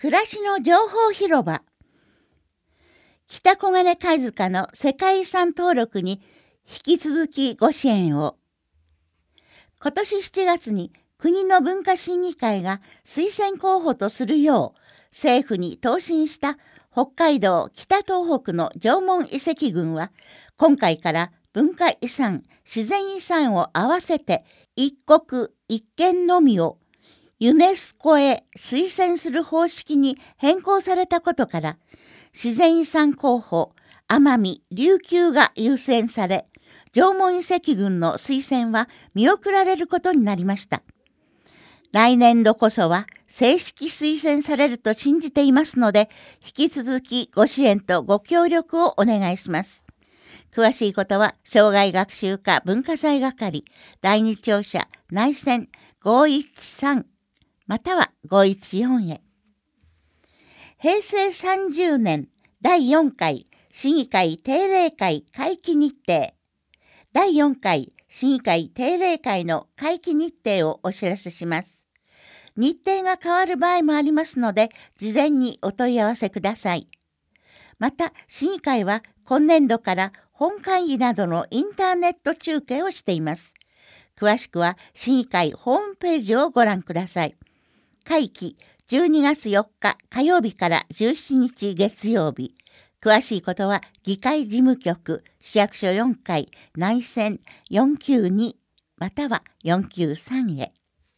暮らしの情報広場。北小金貝塚の世界遺産登録に引き続きご支援を。今年7月に国の文化審議会が推薦候補とするよう政府に答申した北海道北東北の縄文遺跡群は、今回から文化遺産、自然遺産を合わせて一国一県のみをユネスコへ推薦する方式に変更されたことから、自然遺産候補奄美・琉球が優先され、縄文遺跡群の推薦は見送られることになりました。来年度こそは正式推薦されると信じていますので、引き続きご支援とご協力をお願いします。詳しいことは生涯学習課文化財係第二庁舎内線513または514へ。平成30年第4回市議会定例会会期日程。第4回市議会定例会の会期日程をお知らせします。日程が変わる場合もありますので、事前にお問い合わせください。また、市議会は今年度から本会議などのインターネット中継をしています。詳しくは市議会ホームページをご覧ください。会期12月4日火曜日から17日月曜日。詳しいことは議会事務局市役所4階内線492または493へ。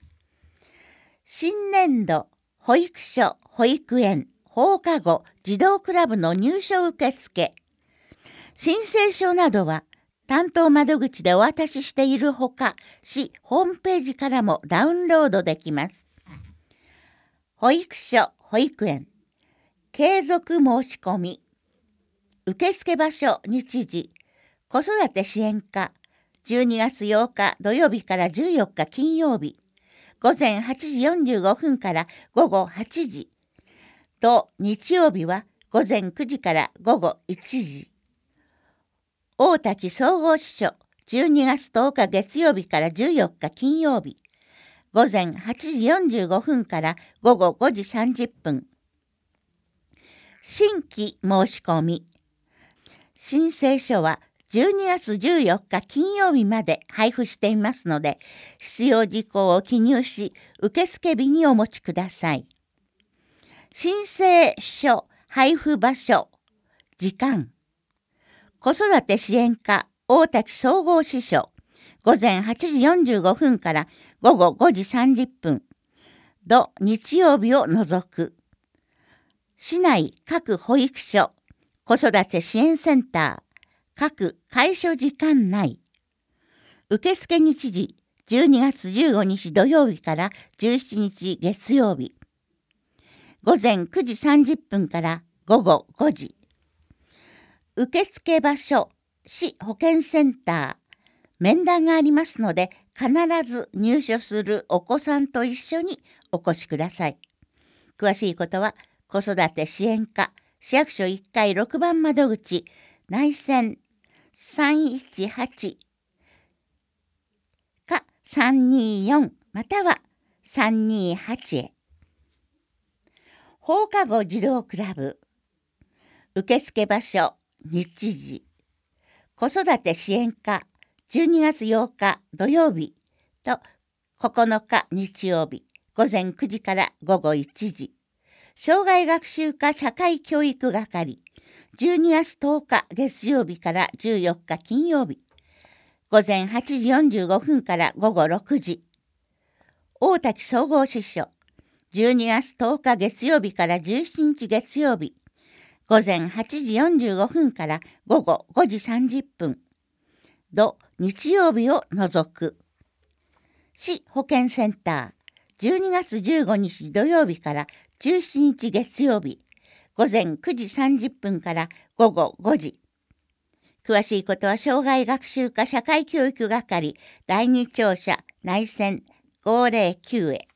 新年度保育所、保育園、放課後、児童クラブの入所受付。申請書などは担当窓口でお渡ししているほか、市ホームページからもダウンロードできます。保育所、保育園、継続申し込み。受付場所、日時、子育て支援課、12月8日土曜日から14日金曜日、午前8時45分から午後8時、と日曜日は午前9時から午後1時。大滝総合支所、12月10日月曜日から14日金曜日、午前8時45分から午後5時30分。新規申し込み。申請書は12月14日金曜日まで配布していますので、必要事項を記入し、受付日にお持ちください。申請書配布場所、時間。子育て支援課大滝総合支所、午前8時45分から午後5時30分。土日曜日を除く。市内各保育所、子育て支援センター、各開所時間内。受付日時、12月15日土曜日から17日月曜日。午前9時30分から午後5時。受付場所、市保健センター。面談がありますので、必ず入所するお子さんと一緒にお越しください。詳しいことは、子育て支援課、市役所1階6番窓口、内線318か324または328へ。放課後児童クラブ。受付場所、日時。子育て支援課、12月8日土曜日と9日日曜日、午前9時から午後1時。生涯学習課社会教育係、12月10日月曜日から14日金曜日、午前8時45分から午後6時。大滝総合支所、12月10日月曜日から17日月曜日、午前8時45分から午後5時30分。土日曜日を除く。市保健センター、12月15日土曜日から17日月曜日、午前9時30分から午後5時。詳しいことは生涯学習課社会教育係第二庁舎内線509へ。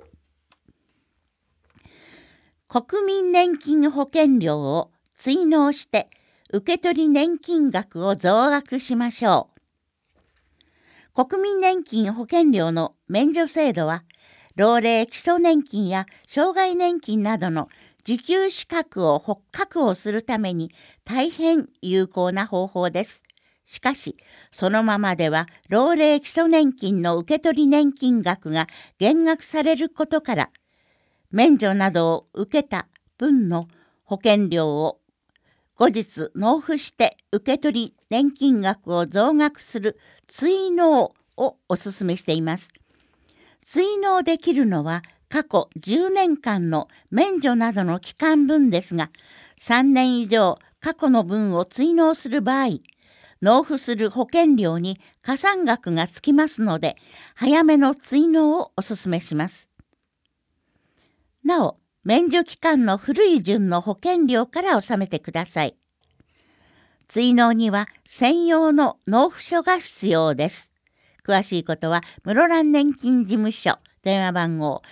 国民年金保険料を追納して受取年金額を増額しましょう。国民年金保険料の免除制度は老齢基礎年金や障害年金などの受給資格を確保するために大変有効な方法です。しかし、そのままでは老齢基礎年金の受取年金額が減額されることから、免除などを受けた分の保険料を後日納付して受取年金額を増額する追納をお勧めしています。追納できるのは過去10年間の免除などの期間分ですが、3年以上過去の分を追納する場合、納付する保険料に加算額がつきますので、早めの追納をお勧めします。なお、免除期間の古い順の保険料から納めてください。追納には専用の納付書が必要です。詳しいことは室蘭年金事務所電話番号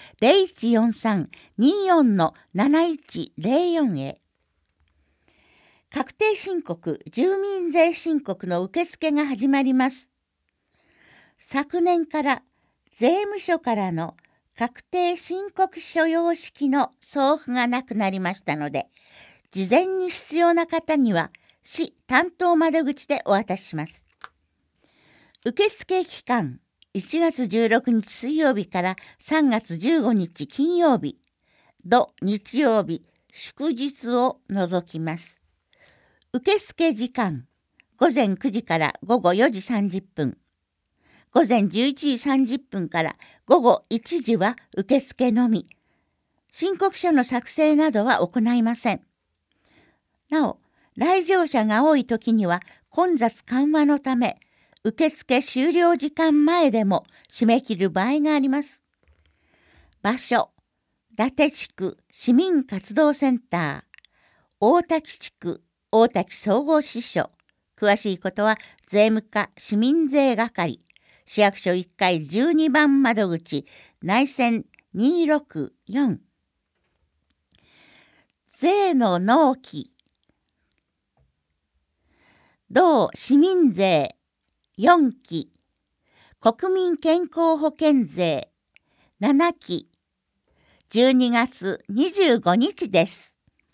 0143-24-7104 へ。確定申告、住民税申告の受付が始まります。昨年から税務署からの確定申告書様式の送付がなくなりましたので、事前に必要な方には市担当窓口でお渡しします。受付期間、1月16日水曜日から3月15日金曜日、土日曜日、祝日を除きます。受付時間、午前9時から午後4時30分、午前11時30分から午後1時は受付のみ。申告書の作成などは行いません。なお、来場者が多い時には混雑緩和のため、受付終了時間前でも締め切る場合があります。場所、伊達地区市民活動センター、大滝地区大滝総合支所。詳しいことは税務課市民税係、市役所1階12番窓口、内線264。税の納期、同市民税4期、国民健康保険税7期、12月25日です。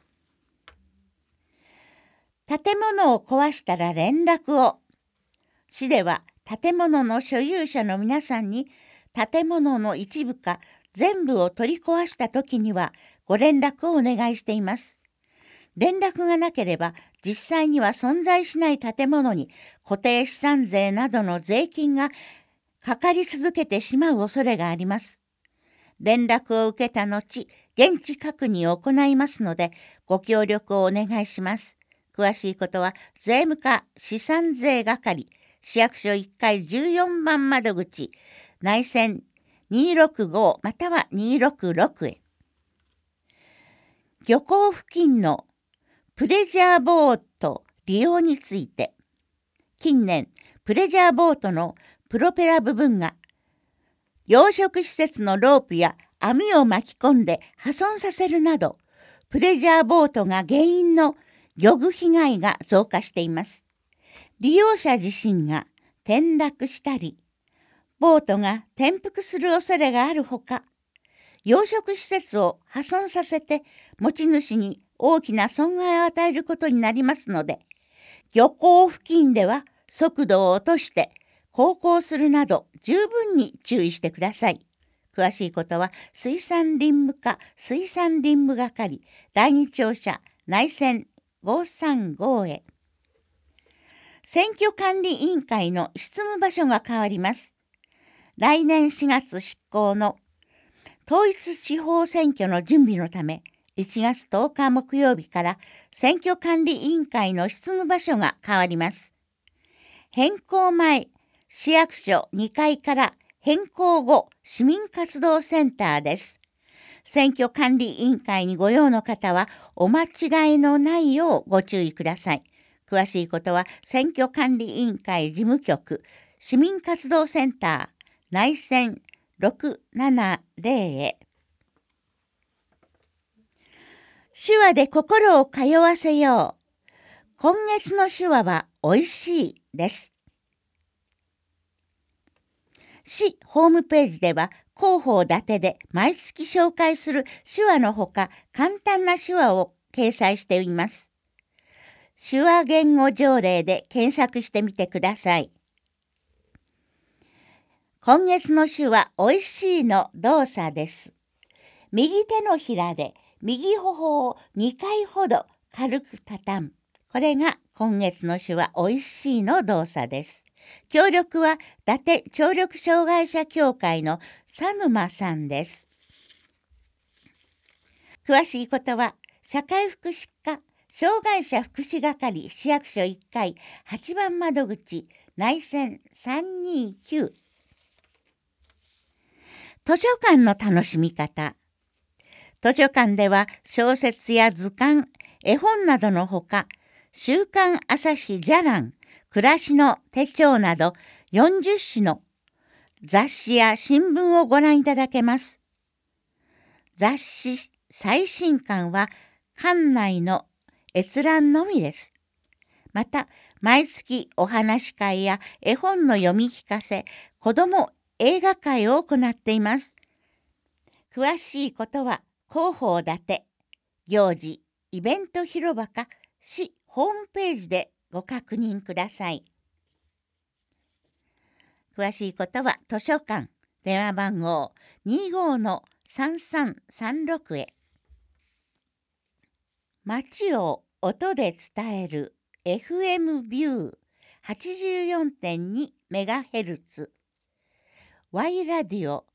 建物を壊したら連絡を。市では建物の所有者の皆さんに建物の一部か全部を取り壊したときにはご連絡をお願いしています。連絡がなければ実際には存在しない建物に固定資産税などの税金がかかり続けてしまう恐れがあります。連絡を受けた後、現地確認を行いますのでご協力をお願いします。詳しいことは税務課資産税係、市役所1階14番窓口、内線265または266へ。漁港付近のプレジャーボート利用について、近年プレジャーボートのプロペラ部分が養殖施設のロープや網を巻き込んで破損させるなど、プレジャーボートが原因の漁具被害が増加しています。利用者自身が転落したり、ボートが転覆する恐れがあるほか、養殖施設を破損させて持ち主に大きな損害を与えることになりますので、漁港付近では速度を落として航行するなど十分に注意してください。詳しいことは水産林務課水産林務係第2庁舎内線535へ。選挙管理委員会の執務場所が変わります。来年4月執行の統一地方選挙の準備のため、1月10日木曜日から選挙管理委員会の執務場所が変わります。変更前、市役所2階から変更後、市民活動センターです。選挙管理委員会にご用の方はお間違いのないようご注意ください。詳しいことは選挙管理委員会事務局市民活動センター内線670へ。手話で心を通わせよう。今月の手話はおいしいです。市ホームページでは広報伊達で毎月紹介する手話のほか簡単な手話を掲載しています。手話言語条例で検索してみてください。今月の手話おいしいの動作です。右手のひらで右頬を2回ほど軽く畳む。これが今月の手話おいしいの動作です。協力は伊達聴力障害者協会の佐沼さんです。詳しいことは社会福祉課障害者福祉係市役所1階8番窓口内線329。図書館の楽しみ方。図書館では小説や図鑑、絵本などのほか、週刊朝日じゃらん、暮らしの手帳など40種の雑誌や新聞をご覧いただけます。雑誌最新刊は館内の閲覧のみです。また、毎月お話会や絵本の読み聞かせ、子ども映画会を行っています。詳しいことは広報伊達行事イベント広場か市ホームページでご確認ください。詳しいことは図書館電話番号 25-3336 へ。街を音で伝える FM ビュー 84.2MHz Y ラディオ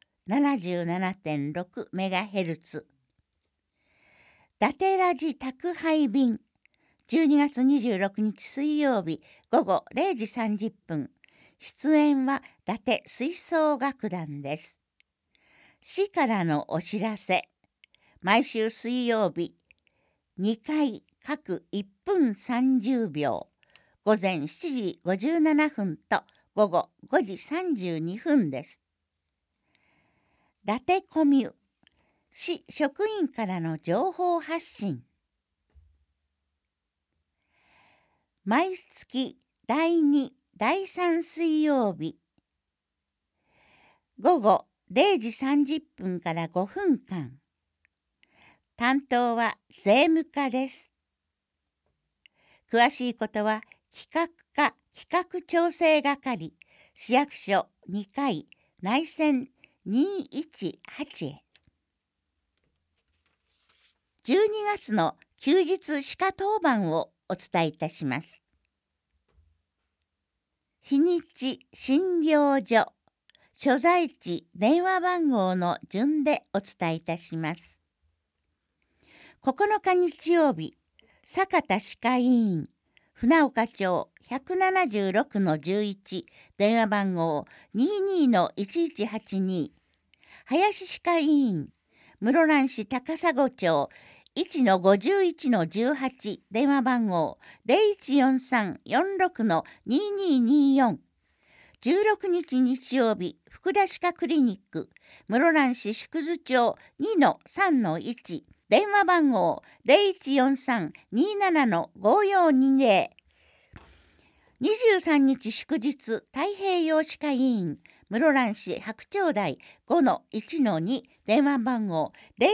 77.6MHz 伊達ラジ宅配便12月26日水曜日午後0時30分。出演は伊達吹奏楽団です。市からのお知らせ。毎週水曜日2回各1分30秒。午前7時57分と午後5時32分です。伊達コミュ市職員からの情報発信。毎月第2、第3水曜日午後0時30分から5分間。担当は税務課です。詳しいことは企画課企画調整係市役所2階内線218へ。12月の休日歯科当番をお伝えいたします。日にち診療所所在地電話番号の順でお伝えいたします。9日日曜日坂田歯科医院船岡町 176-11 電話番号 22-1182 林歯科医院室蘭市高砂町 1-51-18 電話番号 014346-2224 16日日曜日福田歯科クリニック室蘭市縮図町 2-3-1 電話番号 014327-5420 23日祝日太平洋歯科医院室蘭市白鳥台 5-1-2 電話番号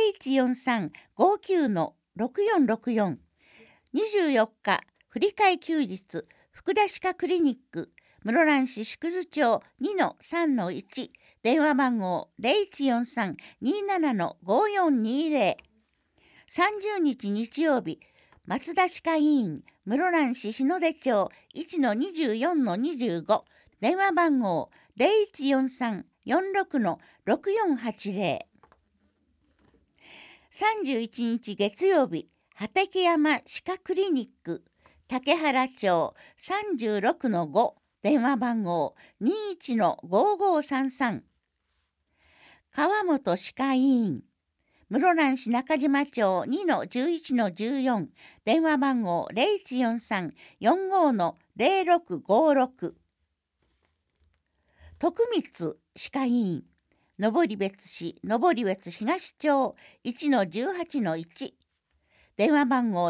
014359-6464 24日振り替え休日福田歯科クリニック室蘭市縮図町 2-3-1 電話番号 014327-5420 30日日曜日松田歯科医院室蘭市日の出町 1-24-25 電話番号 014346-6480 31日月曜日畠山歯科クリニック竹原町 36-5 電話番号 21-5533 川本歯科医院室蘭市中島町 2-11-14 電話番号 014345-0656 徳光歯科医院登別市登別東町 1-18-1 電話番号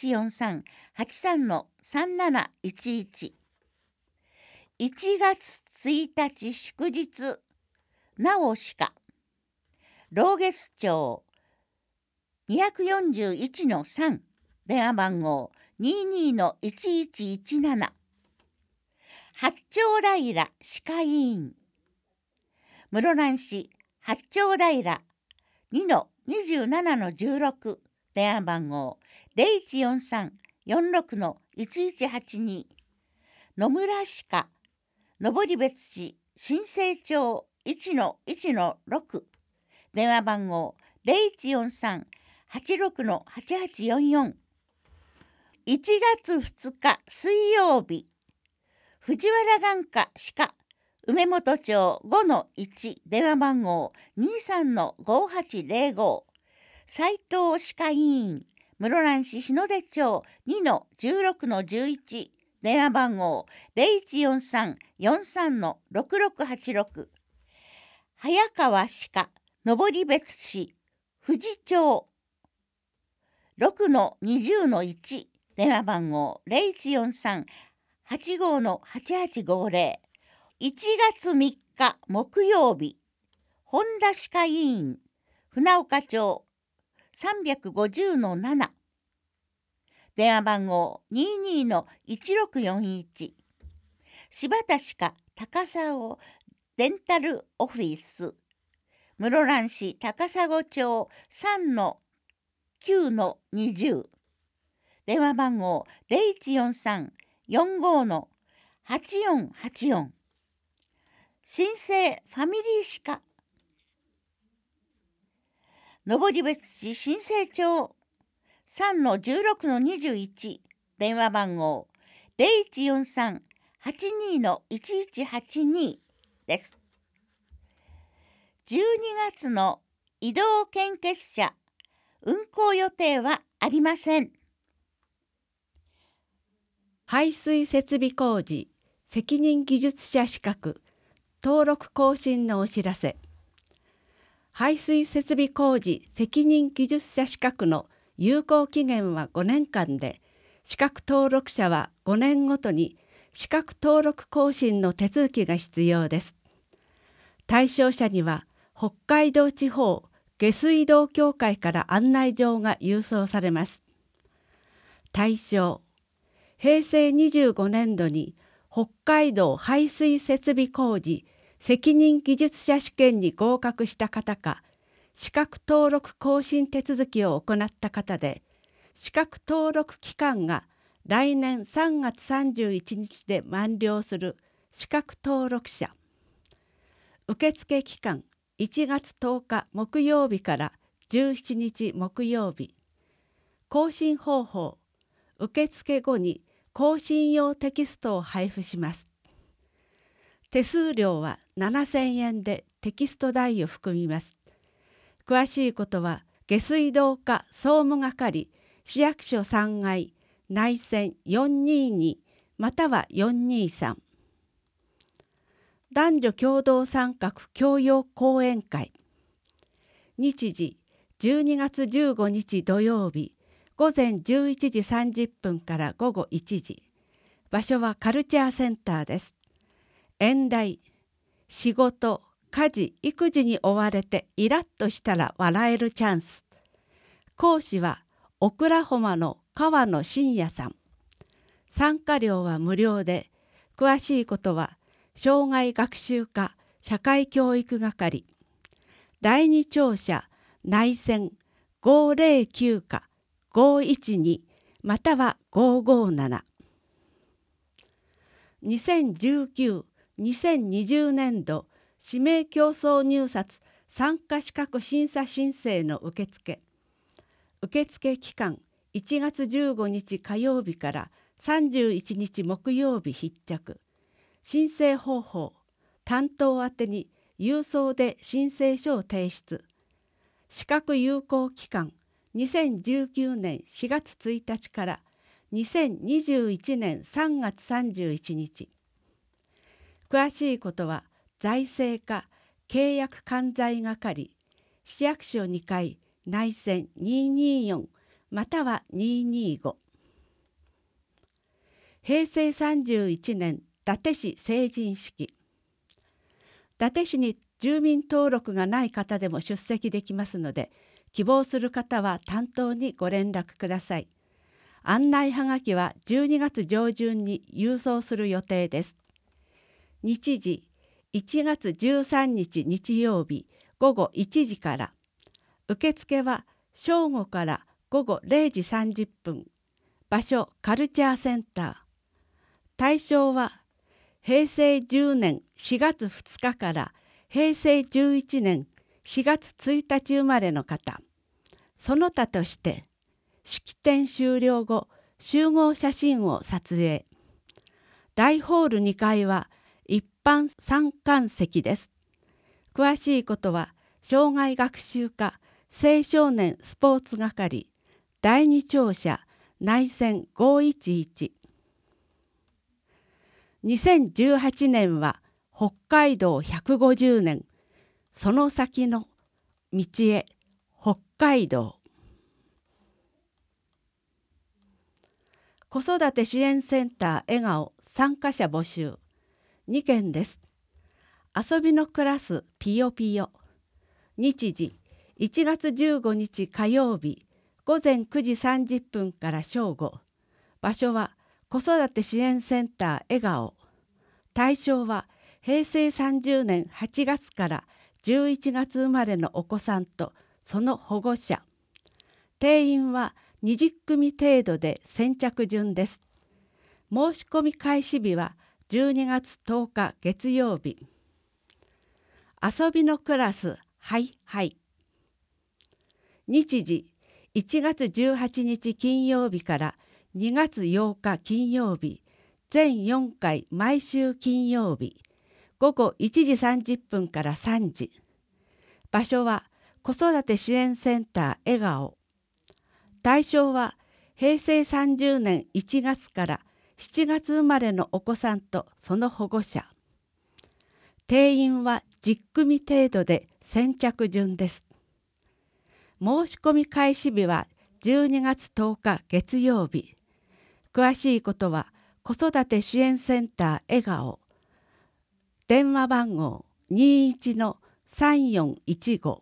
0143-83-3711 1月1日祝日なお歯科老月町 241-3 電話番号 22-1117 八丁平歯科医院室蘭市八丁平 2-27-16 電話番号 0143-46-1182 野村歯科登別市新生町 1-1-6 電話番号 0143-86-8844 1月2日水曜日藤原眼科歯科梅本町 5-1 電話番号 23-5805 斉藤歯科医院室蘭市日の出町 2-16-11 電話番号 0143-43-6686 早川歯科登別市富士町 6-20-1 電話番号 0143-85-8850 1月3日木曜日本田歯科医院船岡町 350-7 電話番号 22-1641 柴田歯科高砂デンタルオフィス室蘭市高砂町 3-9-20 電話番号 0143-45-8484 新生ファミリー歯科登別市新生町 3-16-21 電話番号 0143-82-1182 です。12月の移動献血車運行予定はありません。 排水設備工事責任技術者資格登録更新のお知らせ。排水設備工事責任技術者資格の有効期限は5年間で、資格登録者は5年ごとに資格登録更新の手続きが必要です。対象者には北海道地方下水道協会から案内状が郵送されます。対象、平成25年度に北海道排水設備工事責任技術者試験に合格した方か、資格登録更新手続きを行った方で、資格登録期間が来年3月31日で満了する資格登録者。受付期間1月10日木曜日から17日木曜日。更新方法、受付後に更新用テキストを配布します。手数料は7000円でテキスト代を含みます。詳しいことは下水道課総務係市役所3階内線422または423。男女共同参画教養講演会。日時12月15日土曜日午前11時30分から午後1時。場所はカルチャーセンターです。演題、仕事、家事、育児に追われてイラッとしたら笑えるチャンス。講師はオクラホマの川野真也さん。参加料は無料で、詳しいことは障害学習課社会教育係第二庁舎内線509課512または557。2019-2020年度指名競争入札参加資格審査申請の受付期間1月15日火曜日から31日木曜日必着。申請方法、担当宛てに郵送で申請書を提出。資格有効期間2019年4月1日から2021年3月31日。詳しいことは財政課契約管財係市役所2階内線224または225。平成31年伊達市成人式。伊達市に住民登録がない方でも出席できますので、希望する方は担当にご連絡ください。案内はがきは12月上旬に郵送する予定です。日時1月13日日曜日午後1時から。受付は正午から午後0時30分。場所カルチャーセンター。対象は平成10年4月2日から平成11年4月1日生まれの方。その他として式典終了後集合写真を撮影。大ホール2階は一般参観席です。詳しいことは障害学習課青少年スポーツ係第2庁舎内線511。2018年は北海道150年、その先の道へ北海道。子育て支援センター笑顔参加者募集2件です。遊びのクラスピヨピヨ。日時1月15日火曜日午前9時30分から正午。場所は子育て支援センター笑顔。対象は平成30年8月から11月生まれのお子さんとその保護者。定員は20組程度で先着順です。申し込み開始日は12月10日月曜日。遊びのクラスはいはい。日時1月18日金曜日から2月8日金曜日。全4回毎週金曜日。午後1時30分から3時。場所は子育て支援センター笑顔。対象は平成30年1月から7月生まれのお子さんとその保護者。定員は10組程度で先着順です。申し込み開始日は12月10日月曜日。詳しいことは子育て支援センター笑顔。電話番号 21-3415。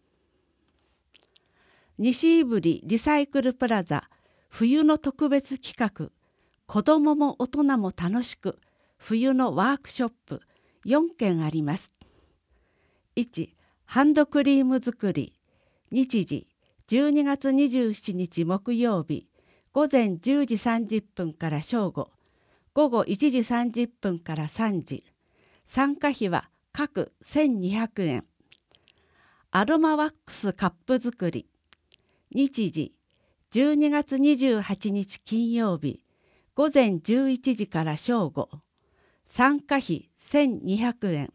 西胆振リサイクルプラザ冬の特別企画、子どもも大人も楽しく冬のワークショップ4件あります。1、ハンドクリーム作り。日時12月27日木曜日午前10時30分から正午。午後1時30分から3時。参加費は各1200円。アロマワックスカップ作り。日時12月28日金曜日午前11時から正午。参加費1200円。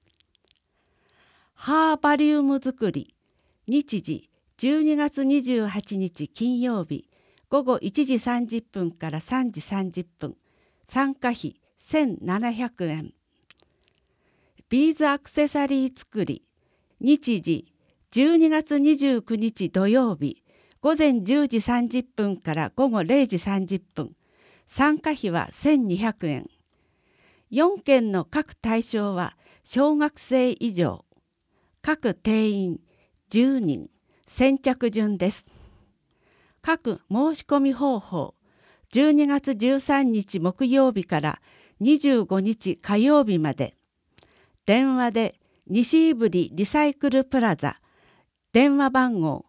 ハーバリウム作り。日時12月28日金曜日午後1時30分から3時30分。参加費1700円。ビーズアクセサリー作り。日時12月29日土曜日午前10時30分から午後0時30分。参加費は1200円。4件の各対象は小学生以上。各定員10人。先着順です。各申し込み方法。12月13日木曜日から25日火曜日まで。電話で西胆振リサイクルプラザ。電話番号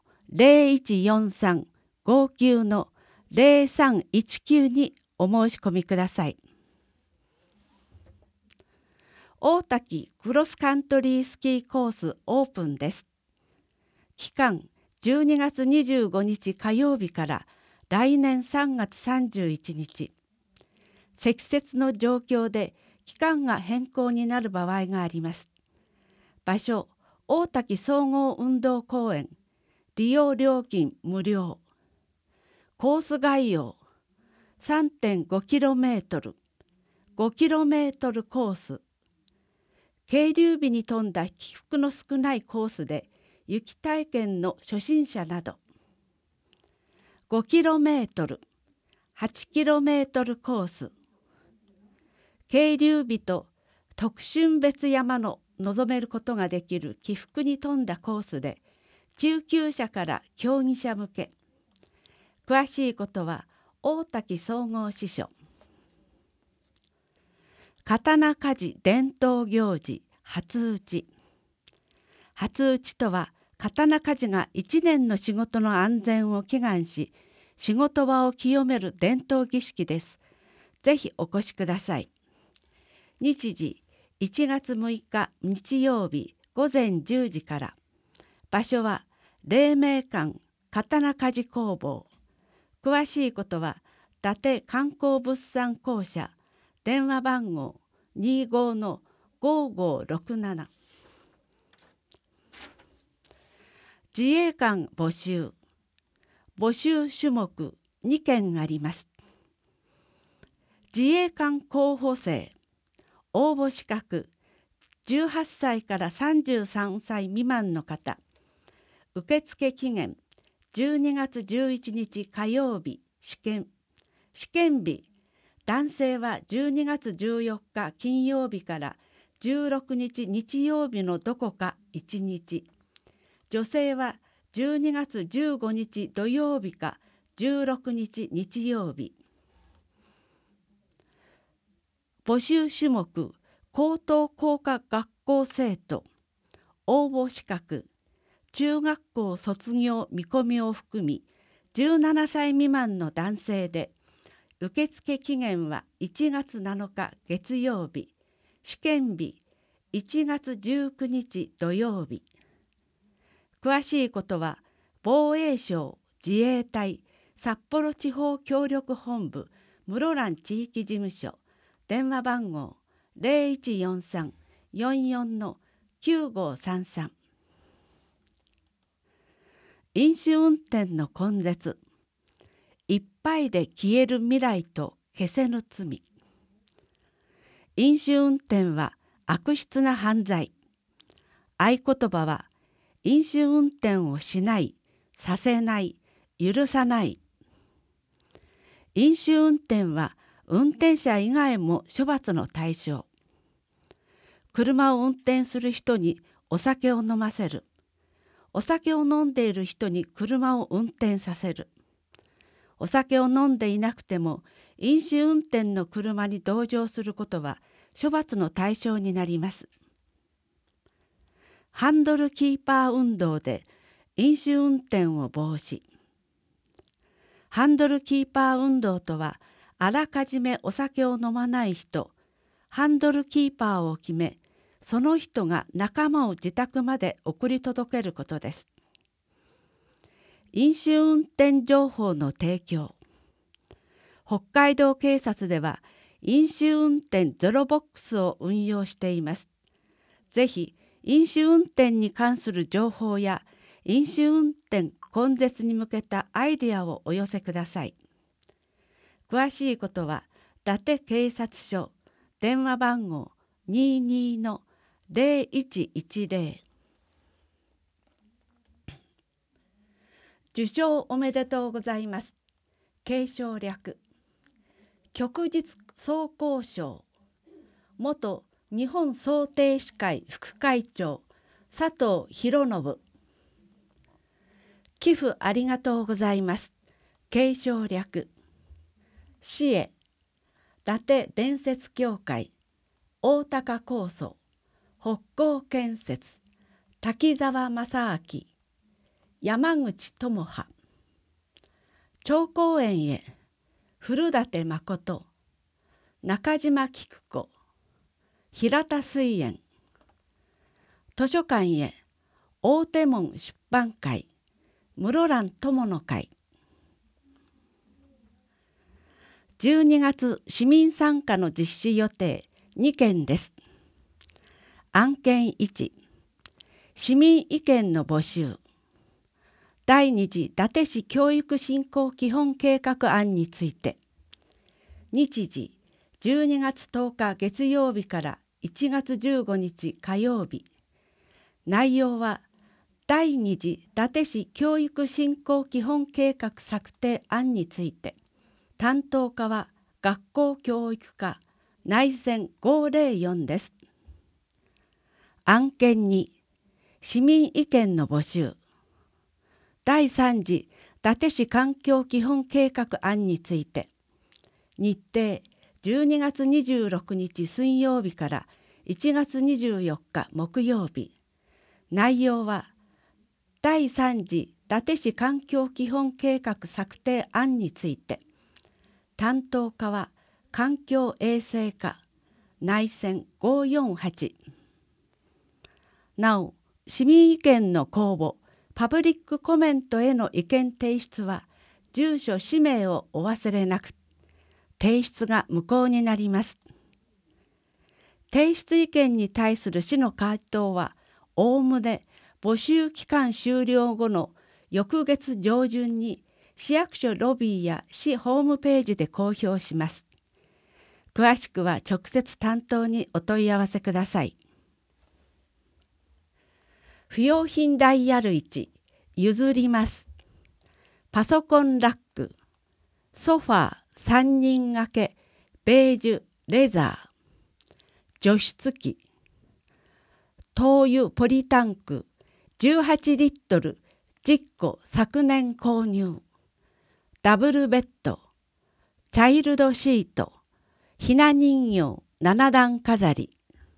0143-59-0319 にお申し込みください。大滝クロスカントリースキーコースオープンです。期間12月25日火曜日から来年3月31日。積雪の状況で期間が変更になる場合があります。場所、大滝総合運動公園。利用料金無料。コース概要。3.5km。5km コース。渓流美に富んだ起伏の少ないコースで雪体験の初心者など。5km、8km コース。渓流美と徳春別山の臨めることができる起伏に富んだコースで、中級者から競技者向け。詳しいことは大滝総合支所。刀鍛冶伝統行事初打ち。初打ちとは、刀鍛冶が一年の仕事の安全を祈願し、仕事場を清める伝統儀式です。ぜひお越しください。日時1月6日日曜日午前10時から。場所は黎明館刀鍛冶工房。詳しいことは伊達観光物産公社、電話番号25-5567。自衛官募集。募集種目2件あります。自衛官候補生。応募資格18歳から33歳未満の方。受付期限12月11日火曜日。試験日、男性は12月14日金曜日から16日日曜日のどこか1日。女性は12月15日土曜日か16日日曜日。募集種目高等工科学校生徒。応募資格中学校卒業見込みを含み17歳未満の男性で、受付期限は1月7日月曜日。試験日1月19日土曜日。詳しいことは防衛省自衛隊札幌地方協力本部室蘭地域事務所、電話番号0143-44-9533。飲酒運転の根絶。一杯で消える未来と消せぬ罪。飲酒運転は悪質な犯罪。合言葉は飲酒運転をしない、させない、許さない。飲酒運転は運転者以外も処罰の対象。車を運転する人にお酒を飲ませる。お酒を飲んでいる人に車を運転させる。お酒を飲んでいなくても飲酒運転の車に同乗することは処罰の対象になります。ハンドルキーパー運動で飲酒運転を防止。ハンドルキーパー運動とは、あらかじめお酒を飲まない人、ハンドルキーパーを決め、その人が仲間を自宅まで送り届けることです。飲酒運転情報の提供。北海道警察では飲酒運転ゼロボックスを運用しています。ぜひ飲酒運転に関する情報や飲酒運転根絶に向けたアイデアをお寄せください。詳しいことは伊達警察署、電話番号22-0110。受賞おめでとうございます。継承略。旭日総工賞。元日本漕艇士会副会長佐藤博信。寄付ありがとうございます。継承略。市へ伊達伝説協会、大高構想、北港建設、滝沢正明、山口智葉。長公園へ古舘誠、中島菊子、平田水園。図書館へ大手門出版会、室蘭友の会。12月市民参加の実施予定2件です。案件1、市民意見の募集。第2次伊達市教育振興基本計画案について。日時12月10日月曜日から1月15日火曜日。内容は第2次伊達市教育振興基本計画策定案について。担当課は学校教育課内線504です。 案件2、市民意見の募集。第3次伊達市環境基本計画案について、日程12月26日水曜日から1月24日木曜日。内容は、第3次伊達市環境基本計画策定案について、担当課は環境衛生課、内線548。なお、市民意見の公募、パブリックコメントへの意見提出は、住所氏名をお忘れなく。提出が無効になります。提出意見に対する市の回答は、おおむね募集期間終了後の翌月上旬に市役所ロビーや市ホームページで公表します。詳しくは直接担当にお問い合わせください。不用品ダイヤル1、譲ります。パソコンラック、ソファー3人掛け、ベージュ、レザー、除湿機、灯油ポリタンク18リットル10個昨年購入、ダブルベッド、チャイルドシート、ひな人形7段飾り。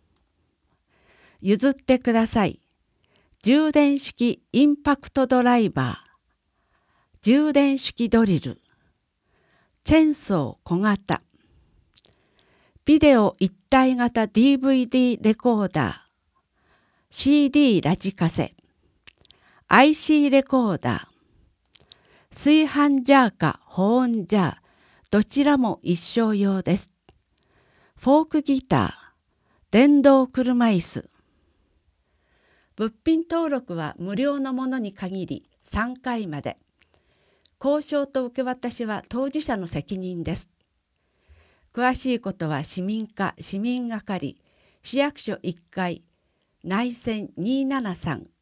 譲ってください。充電式インパクトドライバー、充電式ドリル、チェーンソー小型、ビデオ一体型 DVD レコーダー、CD ラジカセ、IC レコーダー、炊飯ジャーか保温ジャー、どちらも一生用です。フォークギター、電動車椅子。物品登録は無料のものに限り3回まで。交渉と受け渡しは当事者の責任です。詳しいことは市民課市民係、市役所1階、内線273